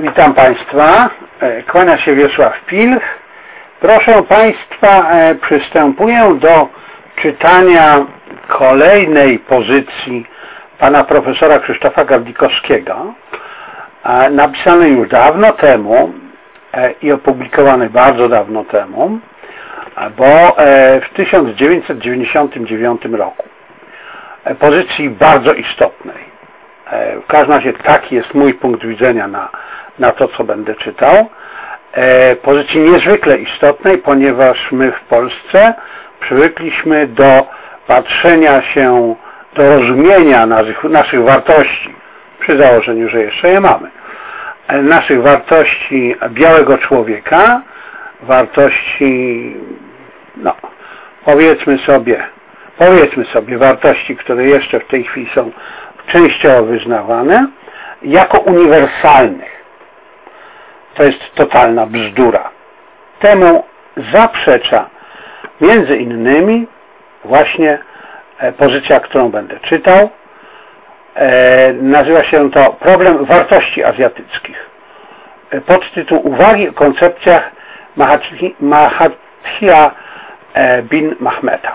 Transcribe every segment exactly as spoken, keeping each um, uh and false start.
Witam Państwa, kłania się Wiesław Pilch. Proszę Państwa, przystępuję do czytania kolejnej pozycji pana profesora Krzysztofa Gawlikowskiego, napisanej już dawno temu i opublikowanej bardzo dawno temu, bo w tysiąc dziewięćset dziewięćdziesiątym dziewiątym roku. Pozycji bardzo istotnej. W każdym razie taki jest mój punkt widzenia na, na to, co będę czytał. Pozycji niezwykle istotnej, ponieważ my w Polsce przywykliśmy do patrzenia się, do rozumienia naszych, naszych wartości, przy założeniu, że jeszcze je mamy, naszych wartości białego człowieka, wartości, no, powiedzmy sobie, powiedzmy sobie, wartości, które jeszcze w tej chwili są częściowo wyznawane, jako uniwersalnych. To jest totalna bzdura. Temu zaprzecza między innymi właśnie pozycja, którą będę czytał. Nazywa się to Problem wartości azjatyckich. Podtytuł Uwagi o koncepcjach Mahathira bin Mahmeta.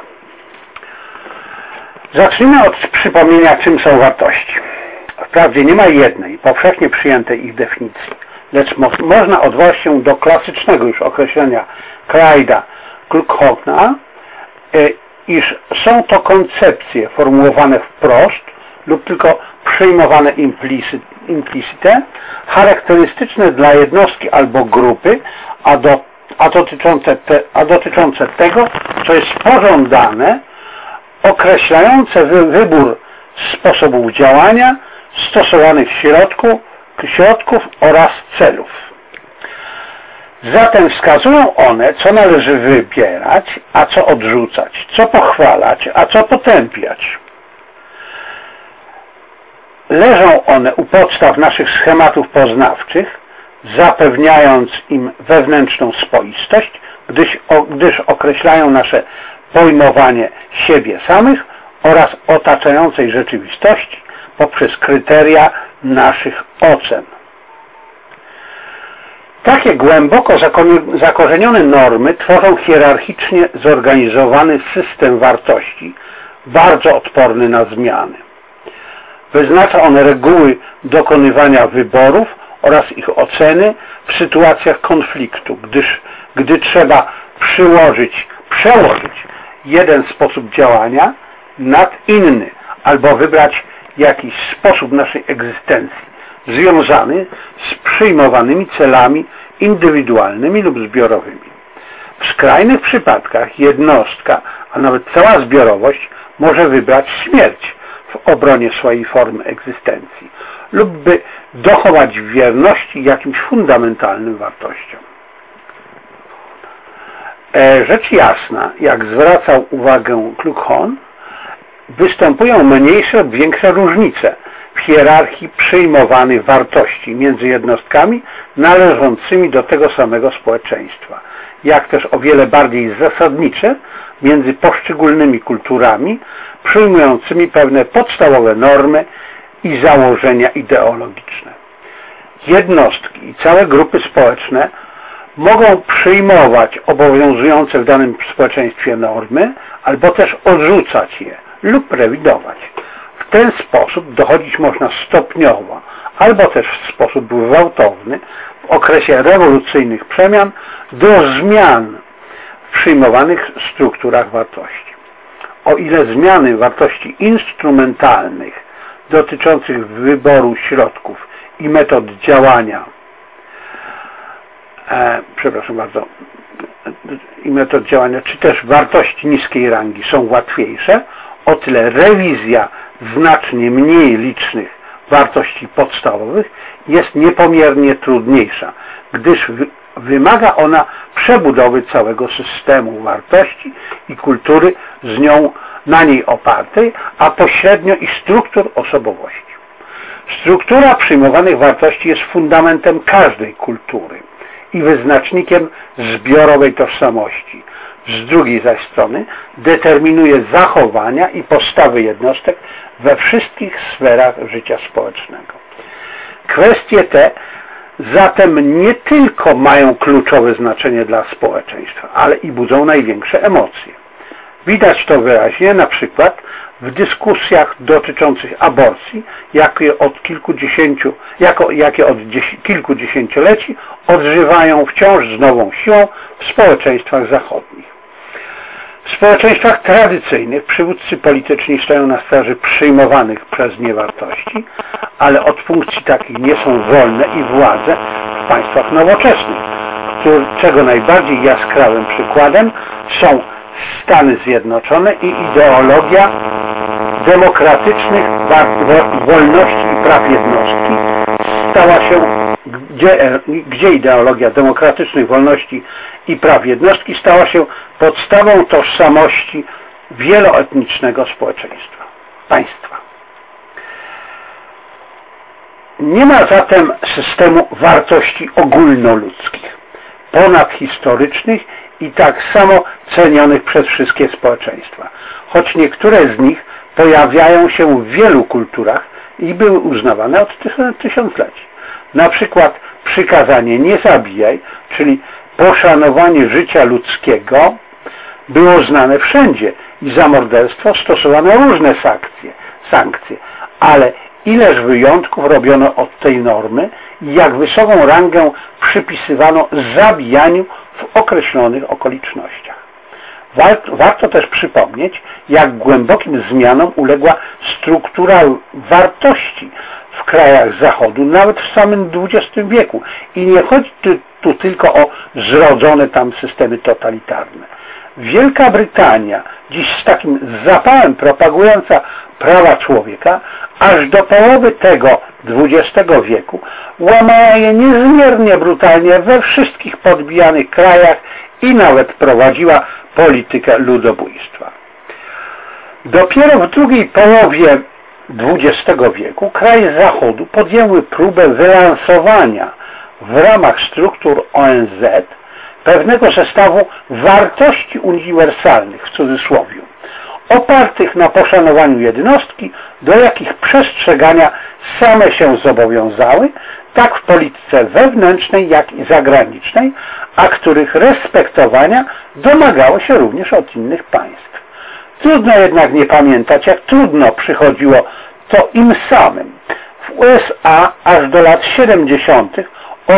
Zacznijmy od przypomnienia, czym są wartości. Wprawdzie nie ma jednej, powszechnie przyjętej ich definicji, lecz mo można odwołać się do klasycznego już określenia Clyda Klughona, iż są to koncepcje formułowane wprost lub tylko przyjmowane implicite, charakterystyczne dla jednostki albo grupy, a, do, a, dotyczące te, a dotyczące tego, co jest pożądane, określające wy, wybór sposobów działania, stosowanych środków, środków oraz celów. Zatem wskazują one, co należy wybierać, a co odrzucać, co pochwalać, a co potępiać. Leżą one u podstaw naszych schematów poznawczych, zapewniając im wewnętrzną spoistość, gdyż, o, gdyż określają nasze pojmowanie siebie samych oraz otaczającej rzeczywistości poprzez kryteria naszych ocen. Takie głęboko zakorzenione normy tworzą hierarchicznie zorganizowany system wartości, bardzo odporny na zmiany. Wyznacza on reguły dokonywania wyborów oraz ich oceny w sytuacjach konfliktu, gdyż gdy trzeba przyłożyć, przełożyć jeden sposób działania nad inny, albo wybrać jakiś sposób naszej egzystencji związany z przyjmowanymi celami indywidualnymi lub zbiorowymi. W skrajnych przypadkach jednostka, a nawet cała zbiorowość może wybrać śmierć w obronie swojej formy egzystencji lub by dochować wierności jakimś fundamentalnym wartościom. Rzecz jasna, jak zwracał uwagę Klughon, występują mniejsze lub większe różnice w hierarchii przyjmowanych wartości między jednostkami należącymi do tego samego społeczeństwa, jak też o wiele bardziej zasadnicze między poszczególnymi kulturami przyjmującymi pewne podstawowe normy i założenia ideologiczne. Jednostki i całe grupy społeczne mogą przyjmować obowiązujące w danym społeczeństwie normy, albo też odrzucać je lub rewidować. W ten sposób dochodzić można stopniowo, albo też w sposób gwałtowny w okresie rewolucyjnych przemian do zmian w przyjmowanych strukturach wartości. O ile zmiany wartości instrumentalnych dotyczących wyboru środków i metod działania e, przepraszam bardzo i metod działania, czy też wartości niskiej rangi są łatwiejsze, o tyle rewizja znacznie mniej licznych wartości podstawowych jest niepomiernie trudniejsza, gdyż wymaga ona przebudowy całego systemu wartości i kultury z nią na niej opartej, a pośrednio i struktur osobowości. Struktura przyjmowanych wartości jest fundamentem każdej kultury i wyznacznikiem zbiorowej tożsamości. Z drugiej zaś strony determinuje zachowania i postawy jednostek we wszystkich sferach życia społecznego. Kwestie te zatem nie tylko mają kluczowe znaczenie dla społeczeństwa, ale i budzą największe emocje. Widać to wyraźnie na przykład w dyskusjach dotyczących aborcji, jakie od kilkudziesięciu, jako, jakie od dziesię, kilkudziesięcioleci odżywają wciąż z nową siłą w społeczeństwach zachodnich. W społeczeństwach tradycyjnych przywódcy polityczni stoją na straży przyjmowanych przez nie wartości, ale od funkcji takich nie są wolne i władze w państwach nowoczesnych, czego najbardziej jaskrawym przykładem są Stany Zjednoczone i ideologia demokratycznych wolności i praw jednostki stała się, gdzie, gdzie ideologia demokratycznych wolności i praw jednostki stała się podstawą tożsamości wieloetnicznego społeczeństwa, państwa. Nie ma zatem systemu wartości ogólnoludzkich, ponadhistorycznych i tak samo cenionych przez wszystkie społeczeństwa, choć niektóre z nich pojawiają się w wielu kulturach i były uznawane od tysiącleci. Na przykład przykazanie nie zabijaj, czyli poszanowanie życia ludzkiego, było znane wszędzie i za morderstwo stosowano różne sankcje, sankcje, ale ileż wyjątków robiono od tej normy i jak wysoką rangę przypisywano zabijaniu w określonych okolicznościach. Warto też przypomnieć, jak głębokim zmianom uległa struktura wartości w krajach Zachodu, nawet w samym dwudziestym wieku. I nie chodzi tu tylko o zrodzone tam systemy totalitarne. Wielka Brytania, dziś z takim zapałem propagująca prawa człowieka, aż do połowy tego dwudziestego wieku łamała je niezmiernie brutalnie we wszystkich podbijanych krajach i nawet prowadziła politykę ludobójstwa. Dopiero w drugiej połowie dwudziestego wieku kraje Zachodu podjęły próbę wylansowania w ramach struktur O N Z pewnego zestawu wartości uniwersalnych, w cudzysłowie, opartych na poszanowaniu jednostki, do jakich przestrzegania same się zobowiązały, tak w polityce wewnętrznej, jak i zagranicznej, a których respektowania domagało się również od innych państw. Trudno jednak nie pamiętać, jak trudno przychodziło to im samym. W U S A aż do lat siedemdziesiątych o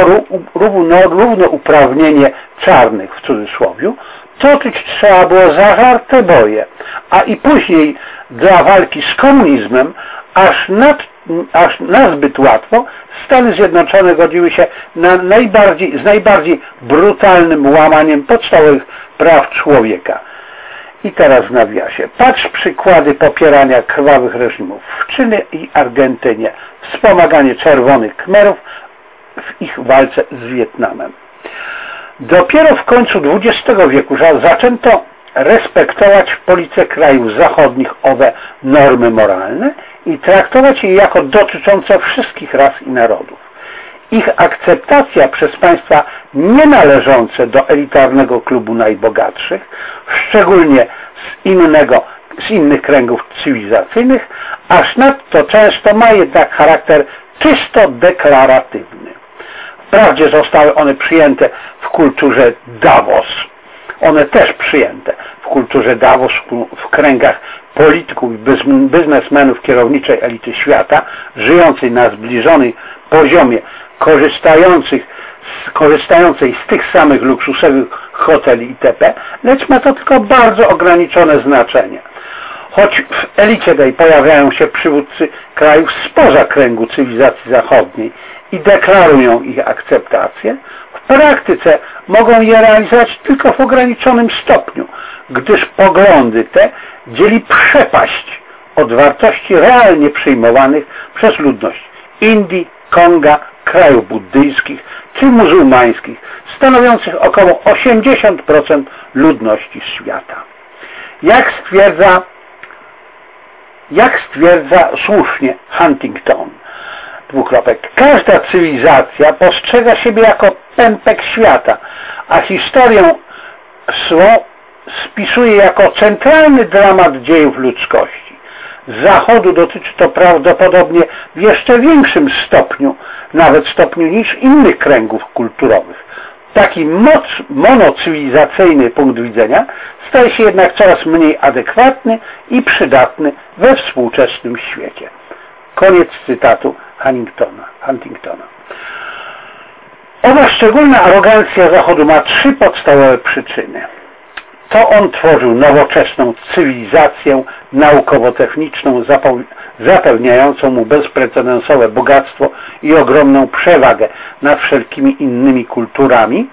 równouprawnienie czarnych, w cudzysłowie, toczyć trzeba było zażarte boje, a i później dla walki z komunizmem aż, nad, aż nazbyt łatwo Stany Zjednoczone godziły się na najbardziej, z najbardziej brutalnym łamaniem podstawowych praw człowieka. I teraz w nawiasie. Patrz przykłady popierania krwawych reżimów w Chile i Argentynie, wspomaganie czerwonych Khmerów w ich walce z Wietnamem. Dopiero w końcu dwudziestego wieku zaczęto respektować w polityce krajów zachodnich owe normy moralne i traktować je jako dotyczące wszystkich ras i narodów. Ich akceptacja przez państwa nienależące do elitarnego klubu najbogatszych, szczególnie z, innego, z innych kręgów cywilizacyjnych, aż nadto często ma jednak charakter czysto deklaratywny. Wprawdzie zostały one przyjęte w kulturze Davos, one też przyjęte w kulturze Davos, w kręgach polityków i biznesmenów kierowniczej elity świata, żyjącej na zbliżonym poziomie, korzystających, korzystającej z tych samych luksusowych hoteli itp., lecz ma to tylko bardzo ograniczone znaczenie. Choć w elicie tej pojawiają się przywódcy krajów spoza kręgu cywilizacji zachodniej i deklarują ich akceptację, w praktyce mogą je realizować tylko w ograniczonym stopniu, gdyż poglądy te dzieli przepaść od wartości realnie przyjmowanych przez ludność Indii, Konga, krajów buddyjskich czy muzułmańskich, stanowiących około osiemdziesiąt procent ludności świata. Jak stwierdza, jak stwierdza słusznie Huntington, dwukropek, każda cywilizacja postrzega siebie jako pępek świata, a historię swą spisuje jako centralny dramat dziejów ludzkości. Zachodu dotyczy to prawdopodobnie w jeszcze większym stopniu, nawet stopniu niż innych kręgów kulturowych. Taki moc, monocywilizacyjny punkt widzenia staje się jednak coraz mniej adekwatny i przydatny we współczesnym świecie. Koniec cytatu Huntingtona. Huntingtona. Owa szczególna arogancja Zachodu ma trzy podstawowe przyczyny. To on tworzył nowoczesną cywilizację naukowo-techniczną zapewniającą mu bezprecedensowe bogactwo i ogromną przewagę nad wszelkimi innymi kulturami.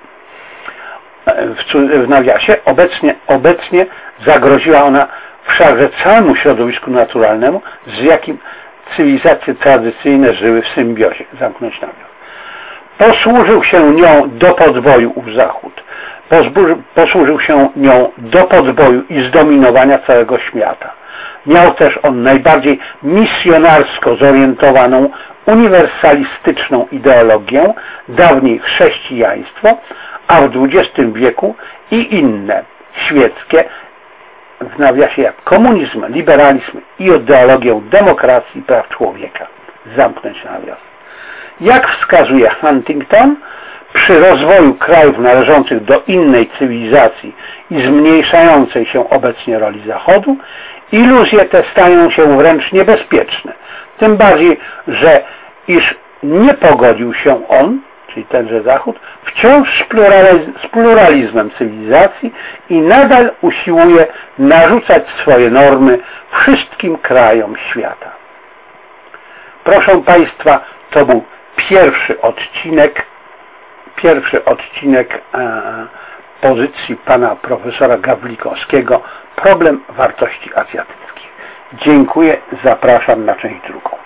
W nawiasie obecnie, obecnie zagroziła ona wszakże całemu środowisku naturalnemu, z jakim cywilizacje tradycyjne żyły w symbiozie. Zamknąć nawias. Posłużył się nią do podboju ów Zachód. Posłużył się nią do podboju i zdominowania całego świata. Miał też on najbardziej misjonarsko zorientowaną, uniwersalistyczną ideologię, dawniej chrześcijaństwo, a w dwudziestym wieku i inne, świeckie, w nawiasie jak komunizm, liberalizm i ideologię demokracji i praw człowieka. Zamknąć nawias. Jak wskazuje Huntington, przy rozwoju krajów należących do innej cywilizacji i zmniejszającej się obecnie roli Zachodu, iluzje te stają się wręcz niebezpieczne. Tym bardziej, że iż nie pogodził się on, czyli tenże Zachód, wciąż z, pluraliz z pluralizmem cywilizacji i nadal usiłuje narzucać swoje normy wszystkim krajom świata. Proszę Państwa, to był pierwszy odcinek pierwszy odcinek e, pozycji pana profesora Gawlikowskiego, problem wartości azjatyckich. Dziękuję, zapraszam na część drugą.